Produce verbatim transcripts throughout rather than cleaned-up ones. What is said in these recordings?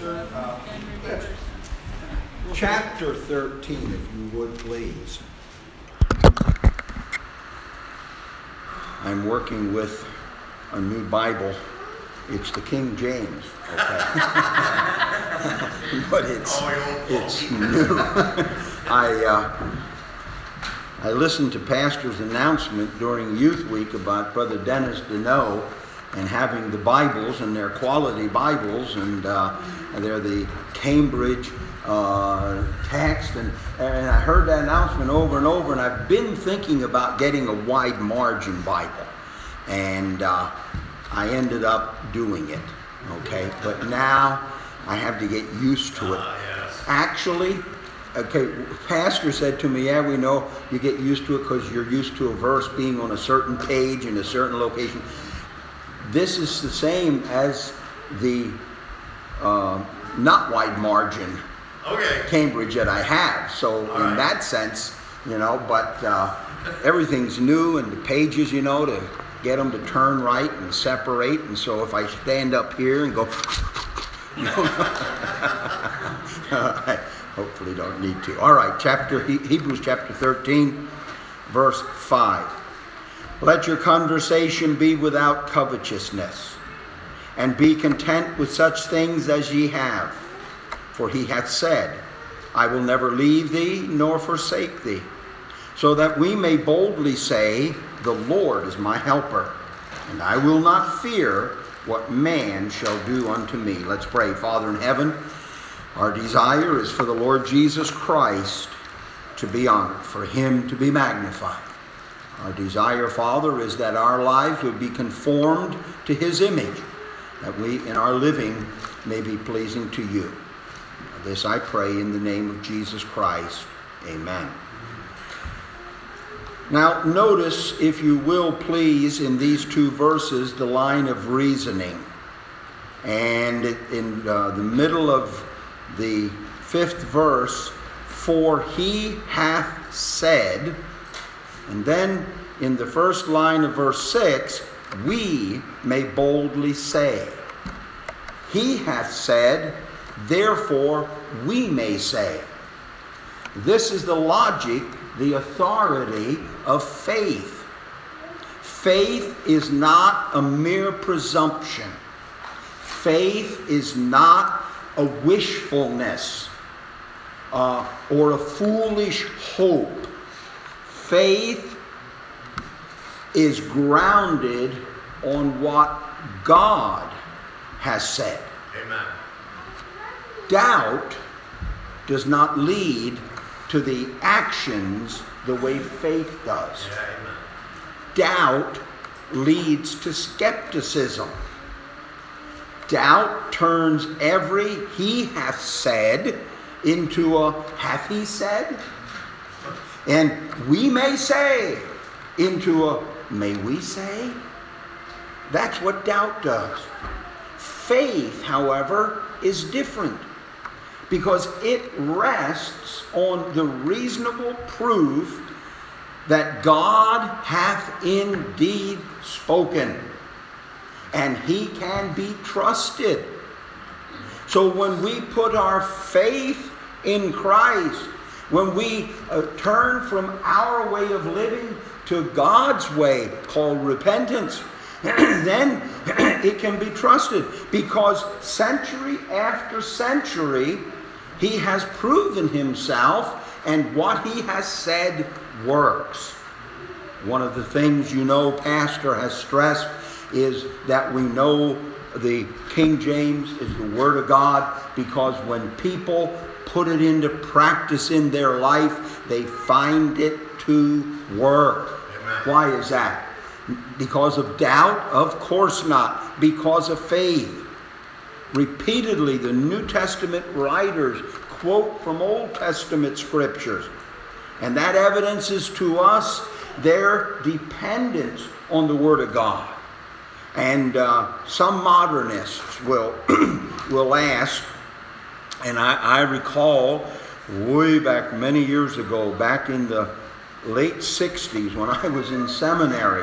uh, chapter thirteen, if you would please. I'm working with a new Bible. It's the King James, okay? But it's it's new. I uh, I listened to Pastor's announcement during Youth Week about Brother Dennis Deneau and having the Bibles, and they're quality Bibles, and uh, they're the Cambridge uh, text, and, and I heard that announcement over and over, and I've been thinking about getting a wide margin Bible, and uh, I ended up doing it, okay? But now I have to get used to it. Ah, yes. Actually, okay, Pastor said to me, yeah, we know you get used to it because you're used to a verse being on a certain page in a certain location. This is the same as the uh, not wide margin Okay. Cambridge that I have. So All in right. that sense, you know, but uh, everything's new, and the pages, you know, to get them to turn right and separate. And so if I stand up here and go, you know, I hopefully don't need to. All right, chapter Hebrews chapter thirteen, verse five. Let your conversation be without covetousness, and be content with such things as ye have. For he hath said, I will never leave thee nor forsake thee. So that we may boldly say, the Lord is my helper, and I will not fear what man shall do unto me. Let's pray. Father in heaven, our desire is for the Lord Jesus Christ to be honored, for him to be magnified. Our desire, Father, is that our lives would be conformed to his image, that we in our living may be pleasing to you. This I pray in the name of Jesus Christ. Amen. Now notice, if you will please, in these two verses, the line of reasoning. And in uh, the middle of the fifth verse, for he hath said, and then in the first line of verse six, we may boldly say. He hath said, therefore we may say. This is the logic, the authority of faith. Faith is not a mere presumption. Faith is not a wishfulness uh, or a foolish hope. Faith is grounded on what God has said. Amen. Doubt does not lead to the actions the way faith does. Yeah, amen. Doubt leads to skepticism. Doubt turns every he hath said into a hath he said? And we may say into a may we say? That's what doubt does. Faith, however, is different, because it rests on the reasonable proof that God hath indeed spoken, and he can be trusted. So when we put our faith in Christ, when we uh, turn from our way of living to God's way, called repentance, then it can be trusted, because century after century he has proven himself, and what he has said works. One of the things, you know, Pastor has stressed is that we know the King James is the Word of God, because when people put it into practice in their life, they find it to work. Amen. Why is that? Because of doubt? Of course not. Because of faith. Repeatedly, the New Testament writers quote from Old Testament scriptures. And that evidences to us their dependence on the Word of God. And uh, some modernists will, will ask, and I, I recall way back many years ago, back in the late sixties when I was in seminary,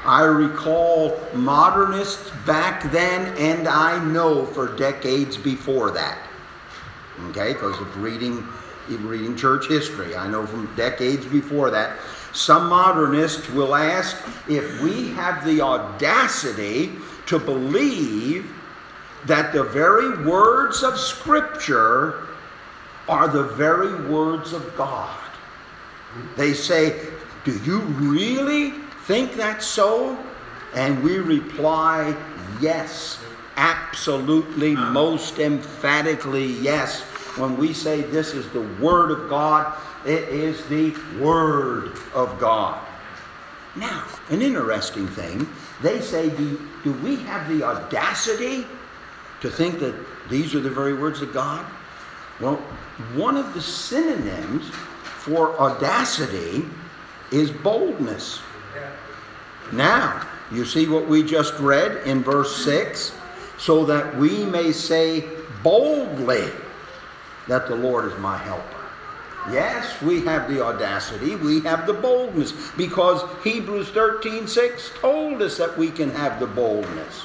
I recall modernists back then, and I know for decades before that. Okay, because of reading, reading church history. I know from decades before that. Some modernists will ask if we have the audacity to believe that the very words of Scripture are the very words of God. They say, do you really think that's so? And we reply, yes, absolutely, most emphatically yes. When we say this is the Word of God, it is the Word of God. Now, an interesting thing, they say, do, do we have the audacity to think that these are the very words of God? Well, one of the synonyms for audacity is boldness. Now, you see what we just read in verse six? So that we may say boldly that the Lord is my helper. Yes, we have the audacity, we have the boldness, because Hebrews thirteen six told us that we can have the boldness.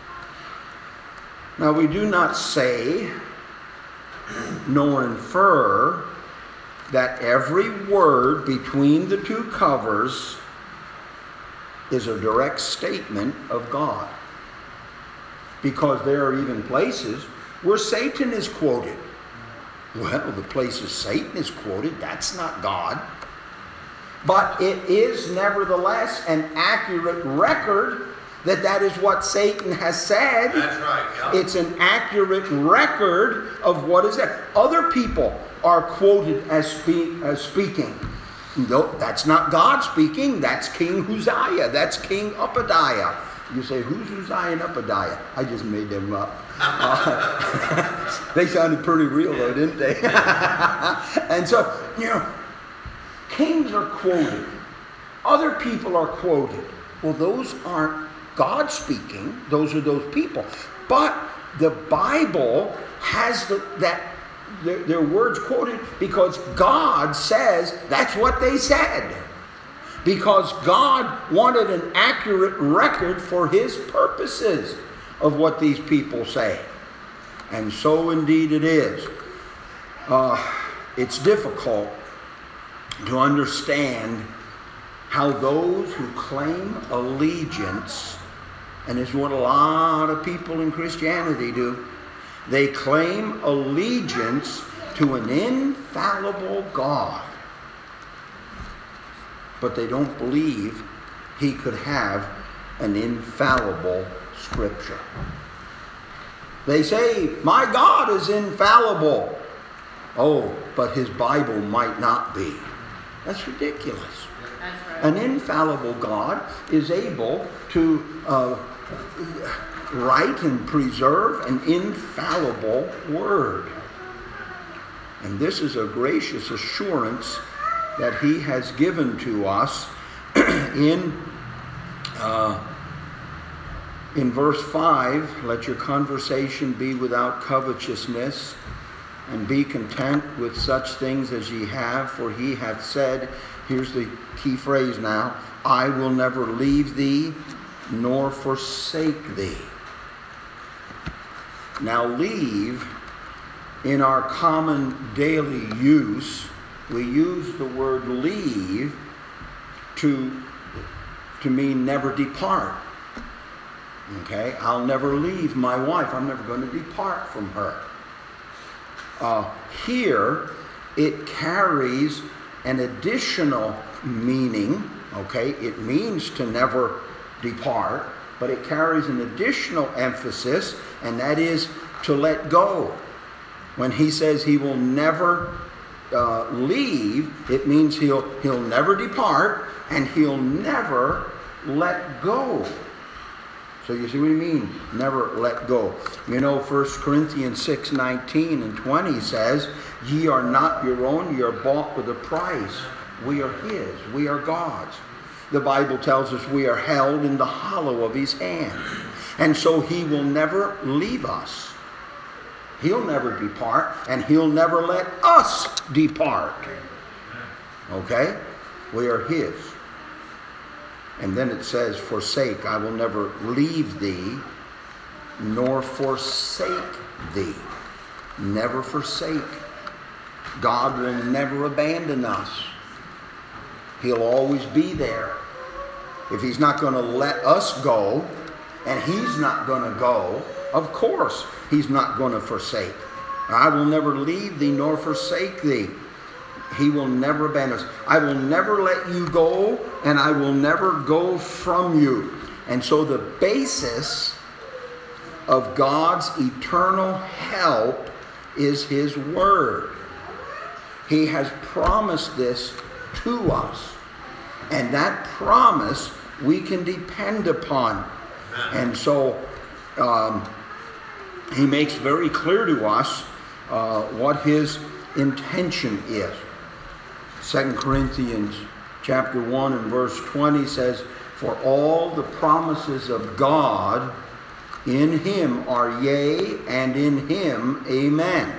Now, we do not say nor infer that every word between the two covers is a direct statement of God. Because there are even places where Satan is quoted. Well, the places Satan is quoted, that's not God. But it is nevertheless an accurate record that that is what Satan has said. That's right. Yeah. It's an accurate record of what is there. Other people are quoted as, spe- as speaking. No, that's not God speaking. That's King Uzziah. That's King Upadiah. You say, who's Uzziah and Upadiah? I just made them up. Uh, they sounded pretty real though, didn't they? And so, you know, kings are quoted. Other people are quoted. Well, those aren't God speaking. Those are those people. But the Bible has the, that their, their words quoted because God says that's what they said. Because God wanted an accurate record for His purposes of what these people say. And so indeed it is. Uh, it's difficult to understand how those who claim allegiance, and it's what a lot of people in Christianity do, they claim allegiance to an infallible God. But they don't believe He could have an infallible Scripture. They say, my God is infallible. Oh, but His Bible might not be. That's ridiculous. That's right. An infallible God is able to uh, write and preserve an infallible Word. And this is a gracious assurance that He has given to us in uh, in verse five. Let your conversation be without covetousness, and be content with such things as ye have, for He hath said, here's the key phrase now, I will never leave thee nor forsake thee. Now leave, in our common daily use, we use the word leave to, to mean never depart. Okay? I'll never leave my wife. I'm never going to depart from her. Uh, here, it carries an additional meaning. Okay? It means to never depart, but it carries an additional emphasis, and that is to let go. When He says He will never Uh, leave, it means he'll he'll never depart and He'll never let go. So you see what I mean? Never let go. You know, First Corinthians six nineteen and twenty says, ye are not your own, ye are bought with a price. We are His, we are God's. The Bible tells us we are held in the hollow of His hand. And so He will never leave us. He'll never depart, and He'll never let us depart. Okay? We are His. And then it says, forsake. I will never leave thee, nor forsake thee. Never forsake. God will never abandon us. He'll always be there. If he's not going to let us go, and he's not going to go, of course he's not going to forsake. I will never leave thee nor forsake thee. He will never abandon us. I will never let you go, and I will never go from you. And so the basis of God's eternal help is his word. He has promised this to us. And that promise we can depend upon. And so um, he makes very clear to us uh, what his intention is. Second Corinthians chapter one and verse twenty says, for all the promises of God in him are yea, and in him amen.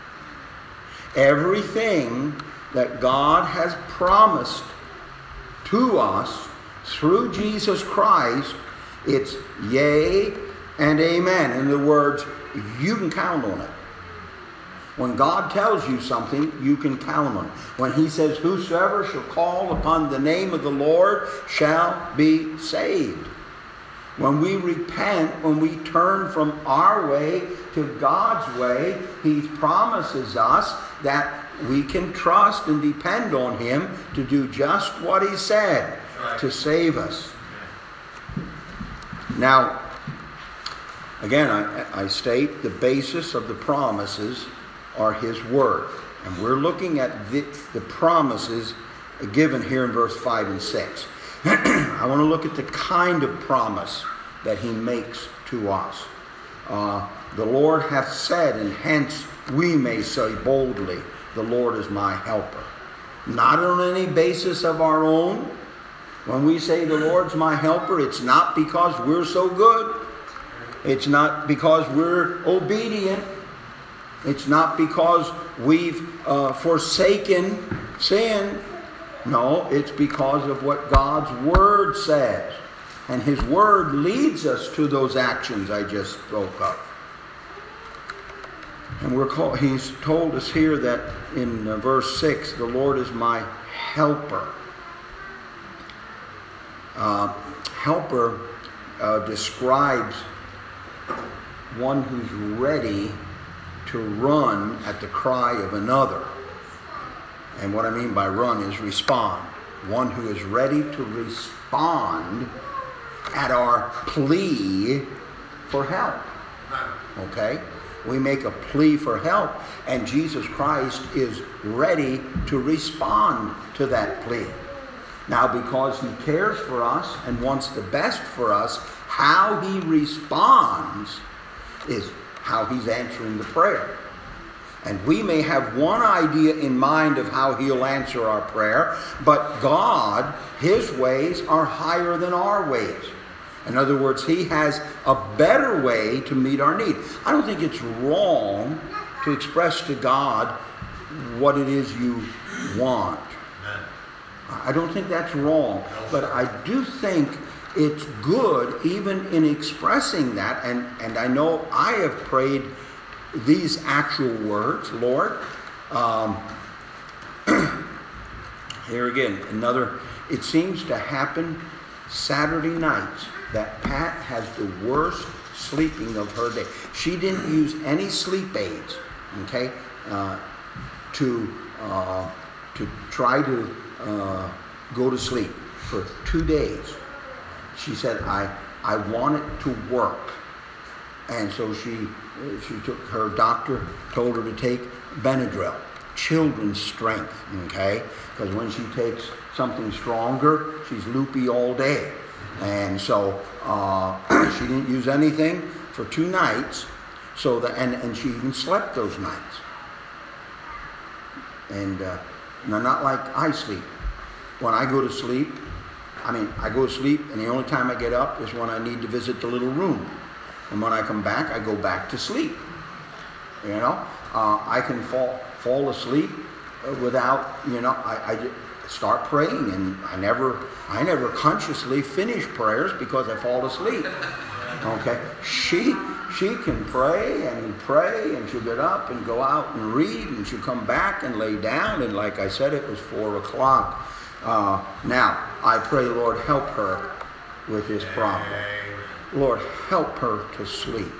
Everything that God has promised to us through Jesus Christ, it's yea and amen. In other words, you can count on it. When God tells you something, you can count on it. When he says, whosoever shall call upon the name of the Lord shall be saved. When we repent, when we turn from our way to God's way, he promises us that we can trust and depend on him to do just what he said, right, to save us. Now, again, I, I state the basis of the promises are his word. And we're looking at the, the promises given here in verse five and six. I want to look at the kind of promise that he makes to us. Uh, the Lord hath said, and hence we may say boldly, the Lord is my helper. Not on any basis of our own. When we say the Lord's my helper, it's not because we're so good. It's not because we're obedient. It's not because we've uh, forsaken sin. No, it's because of what God's word says. And his word leads us to those actions I just spoke of. And we're called, he's told us here that in uh, verse six, the Lord is my helper. Uh, helper uh, describes one who's ready to run at the cry of another. And what I mean by run is respond. One who is ready to respond at our plea for help. Okay? We make a plea for help, and Jesus Christ is ready to respond to that plea. Now, because he cares for us and wants the best for us, how he responds is how he's answering the prayer. And we may have one idea in mind of how he'll answer our prayer, but God, his ways are higher than our ways. In other words, he has a better way to meet our need. I don't think it's wrong to express to God what it is you want. I don't think that's wrong. But I do think it's good even in expressing that. And, and I know I have prayed these actual words, Lord. Um, here again, another, it seems to happen Saturday nights that Pat has the worst sleeping of her day. She didn't use any sleep aids, okay, uh, to uh, to try to uh, go to sleep for two days. She said, I I want it to work. And so she she took, her doctor told her to take Benadryl, children's strength, okay? Because when she takes something stronger, she's loopy all day. And so uh, she didn't use anything for two nights. So that and, and she even slept those nights. And uh, now, not like I sleep. When I go to sleep, I mean, I go to sleep, and the only time I get up is when I need to visit the little room. And when I come back, I go back to sleep. You know, uh, I can fall fall asleep without, you know, I, I start praying, and I never, I never consciously finish prayers because I fall asleep. Okay, she she can pray and pray, and she'll get up and go out and read, and she'll come back and lay down. And like I said, it was four o'clock. Uh, now I pray, Lord, help her with this problem. Lord, help her to sleep.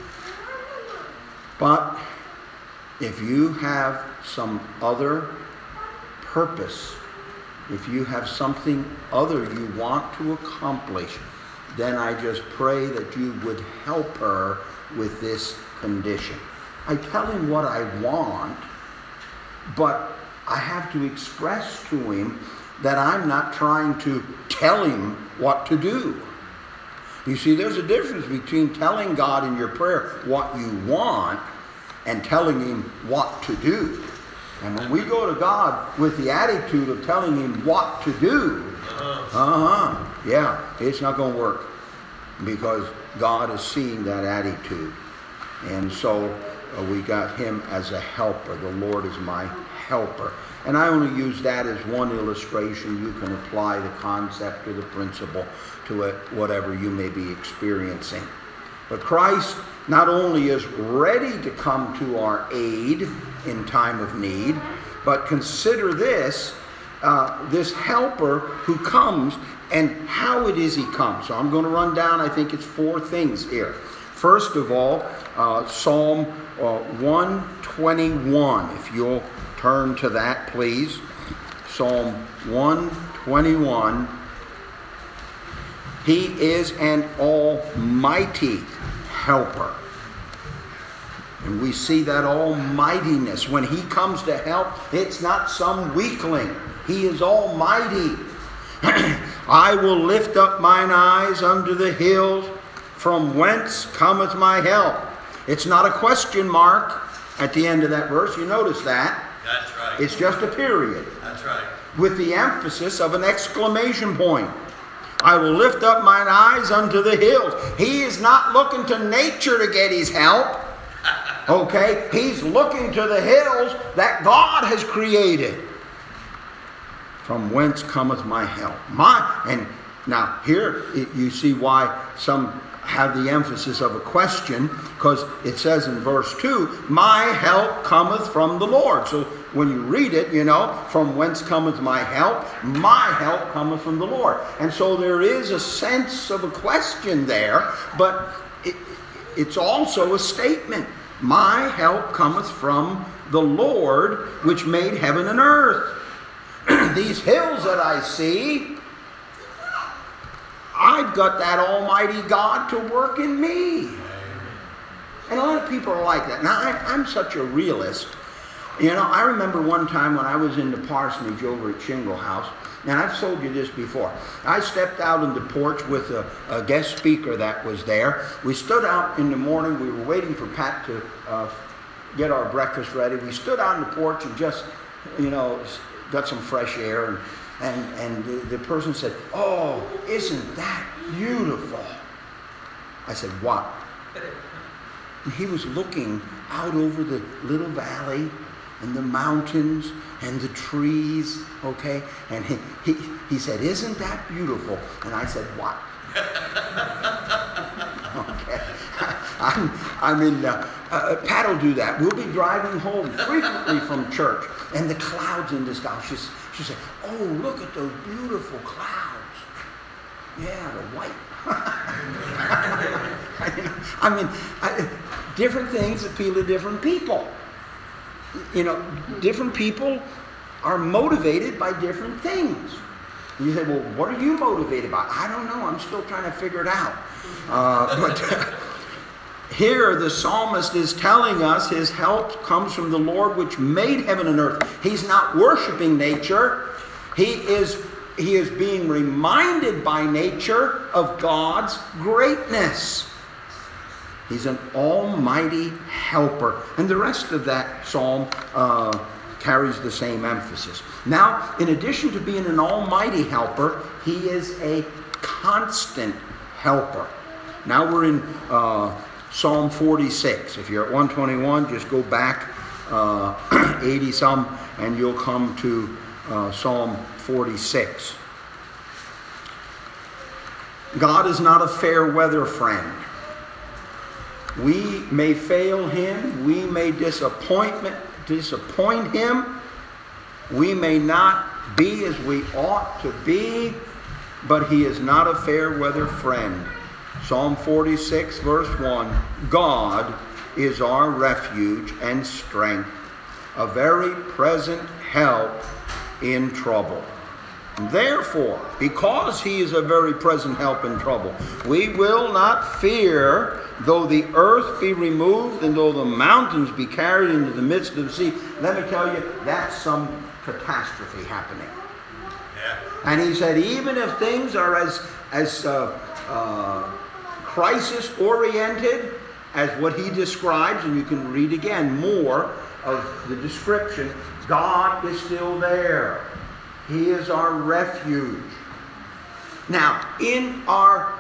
But if you have some other purpose, if you have something other you want to accomplish, then I just pray that you would help her with this condition. I tell him what I want, but I have to express to him that I'm not trying to tell him what to do. You see, there's a difference between telling God in your prayer what you want and telling him what to do. And when we go to God with the attitude of telling him what to do, uh-huh, yeah, it's not going to work, because God is seeing that attitude. And so uh, we got him as a helper. The Lord is my helper. And I only use that as one illustration. You can apply the concept or the principle to it, whatever you may be experiencing. But Christ not only is ready to come to our aid in time of need, but consider this, uh, this helper who comes and how it is he comes. So I'm going to run down, I think it's four things here. First of all, uh, Psalm uh, one twenty-one. If you'll turn to that, please. Psalm one twenty-one. He is an almighty helper. And we see that almightiness. When he comes to help, it's not some weakling. He is almighty. I will lift up mine eyes unto the hills, from whence cometh my help. It's not a question mark at the end of that verse. You notice that? That's right. It's just a period. That's right. With the emphasis of an exclamation point. I will lift up mine eyes unto the hills. He is not looking to nature to get his help. Okay? He's looking to the hills that God has created. From whence cometh my help? My, and now here it, you see why some have the emphasis of a question, because it says in verse two, my help cometh from the Lord. So when you read it, you know, from whence cometh my help? My help cometh from the Lord. And so there is a sense of a question there, but it, it's also a statement. My help cometh from the Lord, which made heaven and earth. These hills that I see, I've got that almighty God to work in me. And a lot of people are like that. Now, I, I'm such a realist. You know, I remember one time when I was in the parsonage over at Shingle House, and I've told you this before. I stepped out on the porch with a, a guest speaker that was there. We stood out in the morning. We were waiting for Pat to uh, get our breakfast ready. We stood out on the porch and just, you know, got some fresh air. And, and, and the, the person said, oh, isn't that beautiful? I said, what? And he was looking out over the little valley and the mountains and the trees, okay? And he, he, he said, isn't that beautiful? And I said, what? Okay. I'm, I'm in, uh, uh, Pat will do that. We'll be driving home frequently from church, and the clouds in the sky. She's, she said, oh, look at those beautiful clouds. Yeah, the white. I mean, I, different things appeal to different people. You know, different people are motivated by different things. And you say, well, what are you motivated by? I don't know. I'm still trying to figure it out. Uh, but here the psalmist is telling us his help comes from the Lord which made heaven and earth. He's not worshiping nature. He is, he is being reminded by nature of God's greatness. He's an almighty helper. And the rest of that psalm uh, carries the same emphasis. Now, in addition to being an almighty helper, he is a constant helper. Now we're in uh, Psalm forty-six. If you're at one twenty-one, just go back uh, eighty some, and you'll come to uh, Psalm forty-six. God is not a fair weather friend. We may fail him. We may disappointment, disappoint him. We may not be as we ought to be, but he is not a fair weather friend. Psalm forty-six, verse one, God is our refuge and strength, a very present help in trouble. Therefore, because he is a very present help in trouble, we will not fear, though the earth be removed and though the mountains be carried into the midst of the sea. Let me tell you, that's some catastrophe happening. Yeah. And he said, even if things are as, as uh, uh, crisis-oriented as what he describes, and you can read again more of the description, God is still there. He is our refuge. Now, in our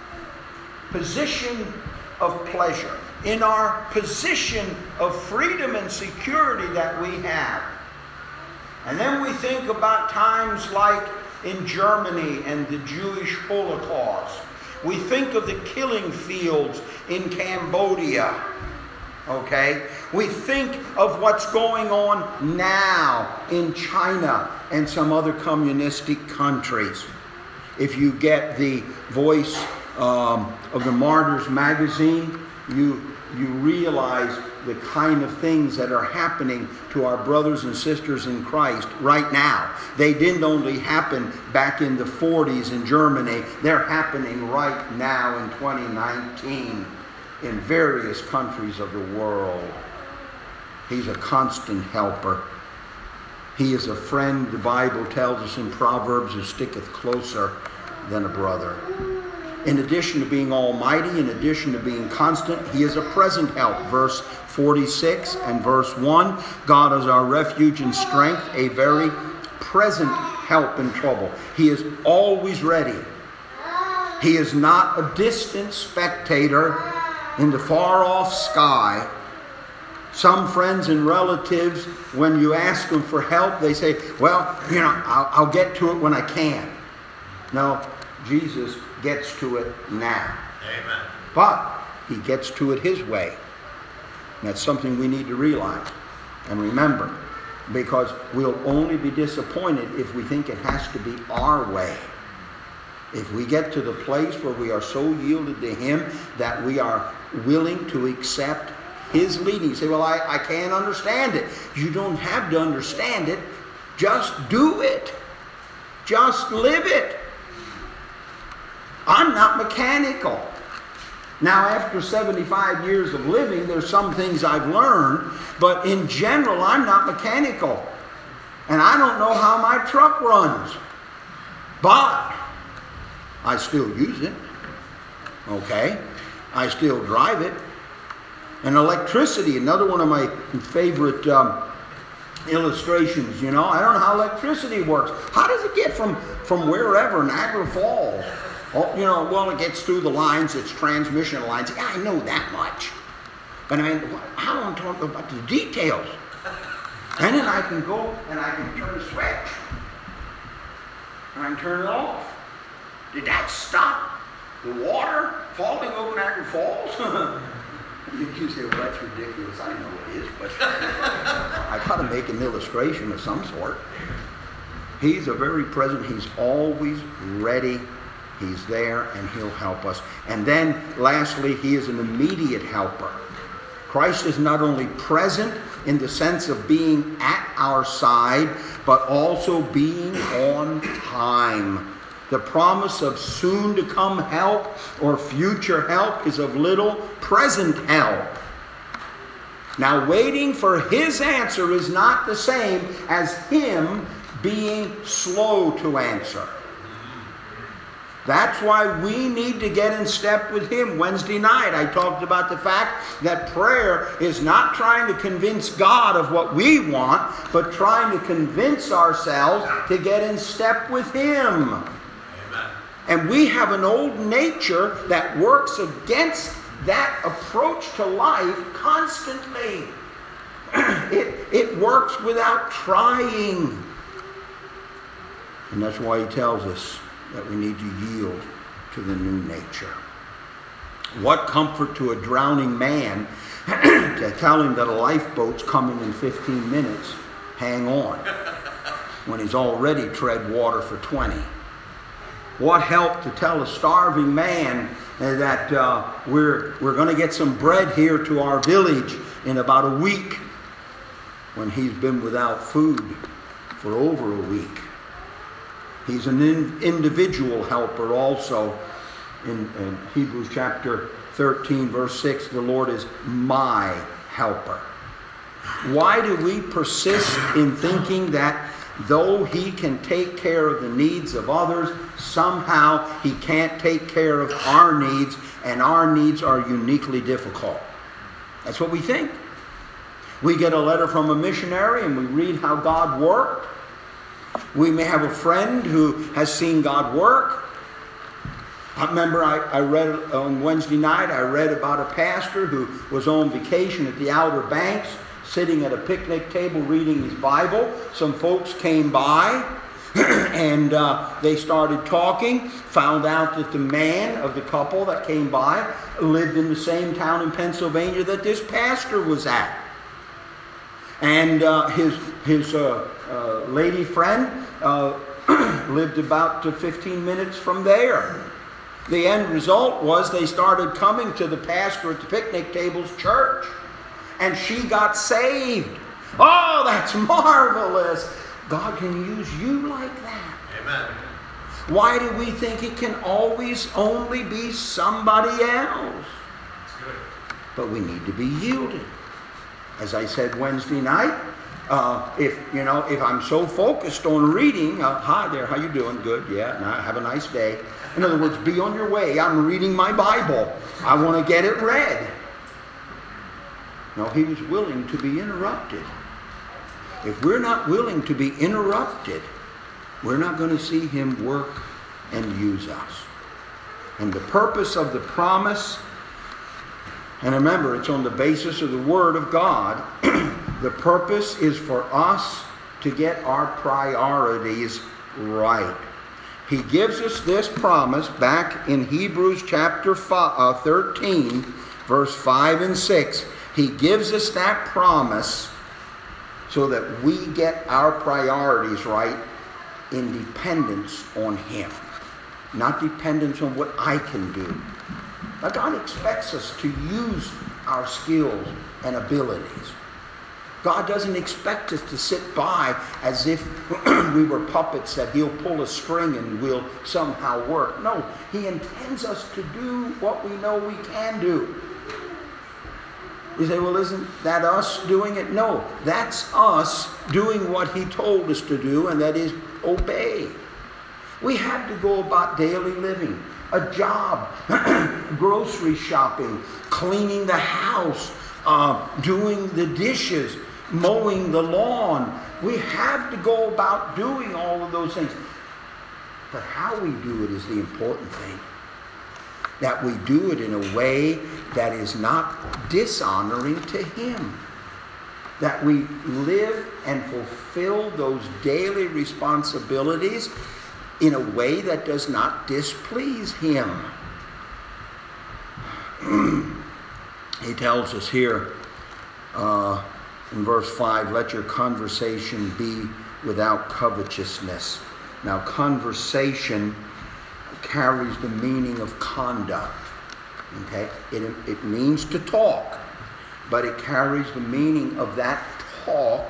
position of pleasure, in our position of freedom and security that we have, and then we think about times like in Germany and the Jewish Holocaust. We think of the killing fields in Cambodia. Okay? We think of what's going on now in China and some other communistic countries. If you get the Voice um, of the Martyrs magazine, you, you realize the kind of things that are happening to our brothers and sisters in Christ right now. They didn't only happen back in the forties in Germany. They're happening right now in twenty nineteen. In various countries of the world. He's a constant helper. He is a friend, the Bible tells us in Proverbs, who sticketh closer than a brother. In addition to being almighty, in addition to being constant, he is a present help. Verse forty-six and verse one, God is our refuge and strength, a very present help in trouble. He is always ready. He is not a distant spectator in the far-off sky. Some friends and relatives, when you ask them for help, they say, well, you know, I'll, I'll get to it when I can. No, Jesus gets to it now. Amen. But he gets to it his way. And that's something we need to realize and remember, because we'll only be disappointed if we think it has to be our way. If we get to the place where we are so yielded to him that we are willing to accept his leading. You say, well, I, I can't understand it. You don't have to understand it. Just do it. Just live it. I'm not mechanical. Now, after seventy-five years of living, there's some things I've learned, but in general, I'm not mechanical. And I don't know how my truck runs. But I still use it. Okay? I still drive it. And electricity, another one of my favorite um, illustrations, you know. I don't know how electricity works. How does it get from, from wherever, Niagara Falls? Oh, you know, well, it gets through the lines, it's transmission lines. Yeah, I know that much. But I mean, how am I talking about the details? And then I can go and I can turn the switch. And I can turn it off. Did that stop the water falling over Niagara Falls? You say, well, that's ridiculous. I know it is, but I got to make an illustration of some sort. He's a very present. He's always ready. He's there, and he'll help us. And then, lastly, he is an immediate helper. Christ is not only present in the sense of being at our side, but also being on time. The promise of soon-to-come help or future help is of little present help. Now, waiting for his answer is not the same as him being slow to answer. That's why we need to get in step with him. Wednesday night, I talked about the fact that prayer is not trying to convince God of what we want, but trying to convince ourselves to get in step with him. Amen. And we have an old nature that works against that approach to life constantly. It, it works without trying. And that's why he tells us that we need to yield to the new nature. What comfort to a drowning man to tell him that a lifeboat's coming in fifteen minutes, hang on, when he's already tread water for twenty. What help to tell a starving man that uh, we're, we're going to get some bread here to our village in about a week, when he's been without food for over a week. He's an in, individual helper also. In, in Hebrews chapter thirteen, verse six, the Lord is my helper. Why do we persist in thinking that though he can take care of the needs of others, somehow he can't take care of our needs, and our needs are uniquely difficult? That's what we think. We get a letter from a missionary and we read how God worked. We may have a friend who has seen God work. I remember I, I read on Wednesday night, I read about a pastor who was on vacation at the Outer Banks, sitting at a picnic table reading his Bible. Some folks came by and uh, they started talking, found out that the man of the couple that came by lived in the same town in Pennsylvania that this pastor was at. And uh, his, his uh, uh, lady friend uh, lived about to fifteen minutes from there. The end result was they started coming to the pastor at the picnic table's church. And she got saved. Oh, that's marvelous. God can use you like that. Amen. Why do we think it can always only be somebody else? But we need to be yielded. As I said Wednesday night, uh, if you know, if I'm so focused on reading, uh, hi there, how you doing? Good, yeah, now have a nice day. In other words, be on your way. I'm reading my Bible. I want to get it read. No, he was willing to be interrupted. If we're not willing to be interrupted, we're not going to see him work and use us. And the purpose of the promise, and remember, it's on the basis of the Word of God, the purpose is for us to get our priorities right. He gives us this promise back in Hebrews chapter thirteen, verse five and six. He gives us that promise so that we get our priorities right in dependence on him, not dependence on what I can do. Now, God expects us to use our skills and abilities. God doesn't expect us to sit by as if we were puppets that he'll pull a string and we'll somehow work. No, he intends us to do what we know we can do. You say, well, isn't that us doing it? No, that's us doing what he told us to do, and that is obey. We have to go about daily living, a job, grocery shopping, cleaning the house, uh, doing the dishes, mowing the lawn. We have to go about doing all of those things. But how we do it is the important thing. That we do it in a way that is not dishonoring to him. That we live and fulfill those daily responsibilities in a way that does not displease him. He tells us here uh, in verse five, let your conversation be without covetousness. Now, conversation carries the meaning of conduct. Okay? It, it means to talk, but it carries the meaning of that talk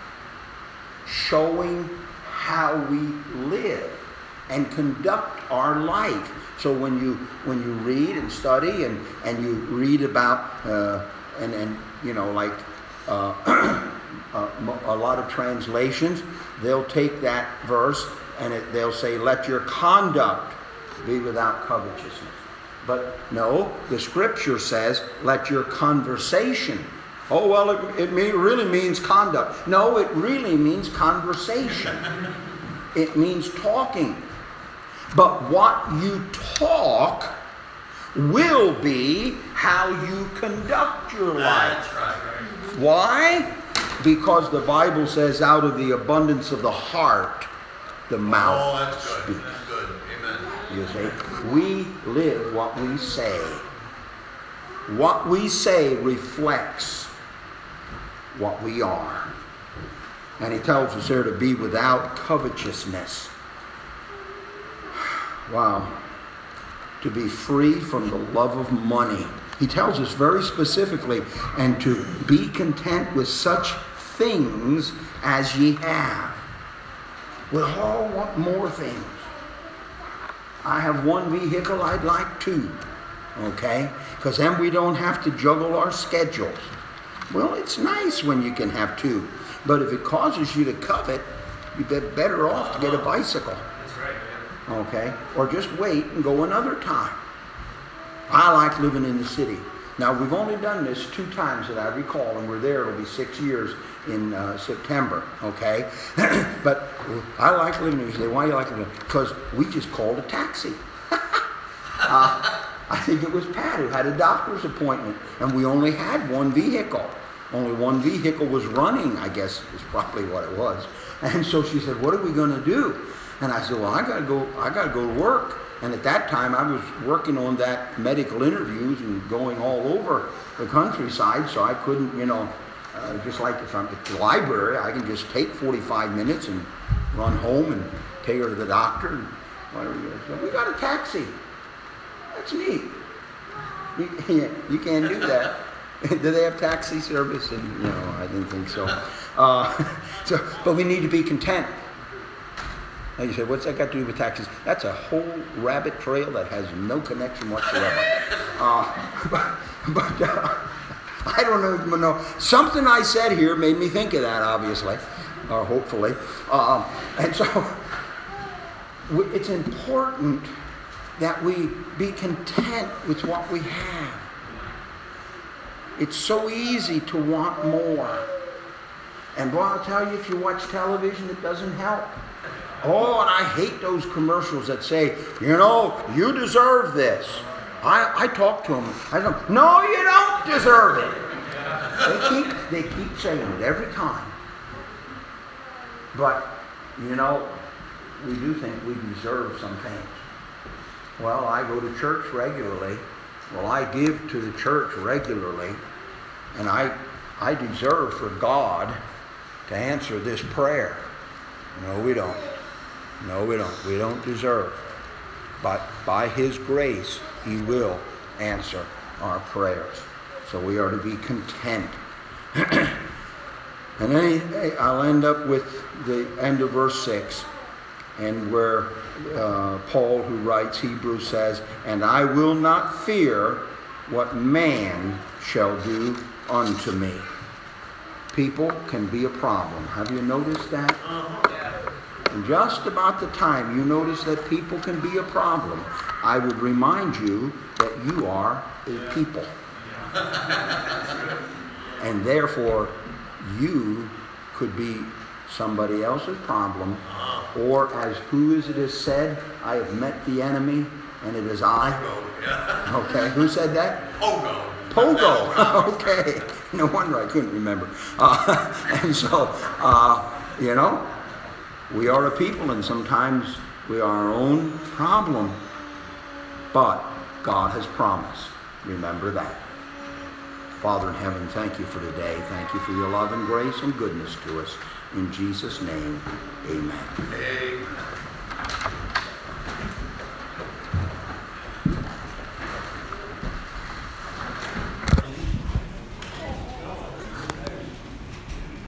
showing how we live and conduct our life. So when you when you read and study and, and you read about uh, and and you know like uh, uh, a lot of translations, they'll take that verse and it, they'll say, "Let your conduct be without covetousness." But no, the scripture says, "Let your conversation." Oh well, it, it mean, really means conduct. No, it really means conversation. It means talking. But what you talk will be how you conduct your life. That's right. Why? Because the Bible says out of the abundance of the heart, the mouth Oh, that's good. speaks. That's good. Amen. You see, we live what we say. What we say reflects what we are. And he tells us there to be without covetousness. Wow. To be free from the love of money. He tells us very specifically, and to be content with such things as ye have. We all want more things. I have one vehicle, I'd like two. Okay? Because then we don't have to juggle our schedules. Well, it's nice when you can have two. But if it causes you to covet, you'd be better off to get a bicycle. That's right, man. Okay? Or just wait and go another time. I like living in the city. Now, we've only done this two times that I recall, and we're there, it'll be six years in uh, September, okay? But I like living in the city. Why do you like living in the city? Because we just called a taxi. uh, I think it was Pat who had a doctor's appointment, and we only had one vehicle. Only one vehicle was running, I guess is probably what it was. And so she said, what are we going to do? And I said, well, I got to go, I got to go to work. And at that time, I was working on that medical interviews and going all over the countryside, so I couldn't, you know, uh, just like if I'm at the library, I can just take forty-five minutes and run home and take her to the doctor. And whatever. So we got a taxi. That's neat. You, you can't do that. Do they have taxi service? And you know, I didn't think so. Uh, so, but we need to be content. Now you say, what's that got to do with taxis? That's a whole rabbit trail that has no connection whatsoever. Uh, but but uh, I don't know, no. Something I said here made me think of that, obviously, or hopefully. Uh, and so it's important that we be content with what we have. It's so easy to want more. And boy, I'll tell you, if you watch television, it doesn't help. Oh, and I hate those commercials that say, you know, you deserve this. I, I talk to them. I go, no, you don't deserve it. They keep, they keep saying it every time. But, you know, we do think we deserve some things. Well, I go to church regularly. Well, I give to the church regularly. And I, I deserve for God to answer this prayer. No, we don't. No, we don't. We don't deserve. But by His grace, He will answer our prayers. So we are to be content. And then I'll end up with the end of verse six, and where uh, Paul, who writes Hebrews, says, and I will not fear what man shall do unto me. People can be a problem. Have you noticed that? And just about the time you notice that people can be a problem, I would remind you that you are a people. And therefore, you could be somebody else's problem. Or as who is it is said, I have met the enemy, and it is I. Okay, who said that? Pogo. Pogo. Okay. No wonder I couldn't remember. Uh, and so, uh, you know, we are a people, and sometimes we are our own problem. But God has promised. Remember that. Father in heaven, thank you for today. Thank you for your love and grace and goodness to us. In Jesus' name, amen. Amen.